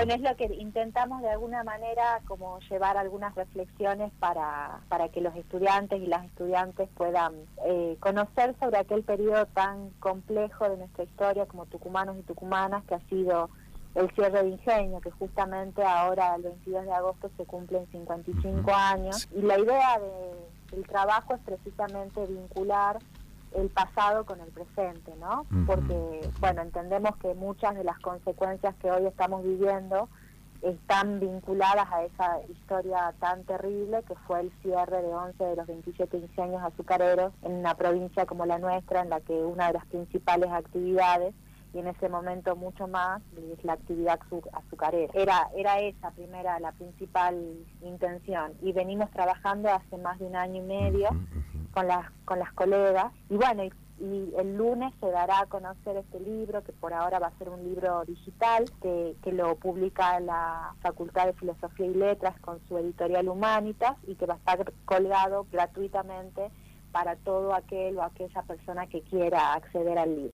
Bueno, es lo que intentamos de alguna manera como llevar algunas reflexiones para que los estudiantes y las estudiantes puedan conocer sobre aquel periodo tan complejo de nuestra historia como tucumanos y tucumanas, que ha sido el cierre de Ingenio, que justamente ahora el 22 de agosto se cumplen 55 años, y la idea del trabajo es precisamente vincular el pasado con el presente, ¿no? Porque, bueno, entendemos que muchas de las consecuencias que hoy estamos viviendo están vinculadas a esa historia tan terrible que fue el cierre de 11 de los 27 ingenios azucareros en una provincia como la nuestra, en la que una de las principales actividades, y en ese momento mucho más, es la actividad azucarera. Era esa la principal intención, y venimos trabajando hace más de un año y medio con las colegas, y bueno, y el lunes se dará a conocer este libro, que por ahora va a ser un libro digital, que lo publica la Facultad de Filosofía y Letras con su editorial Humanitas, y que va a estar colgado gratuitamente para todo aquel o aquella persona que quiera acceder al libro.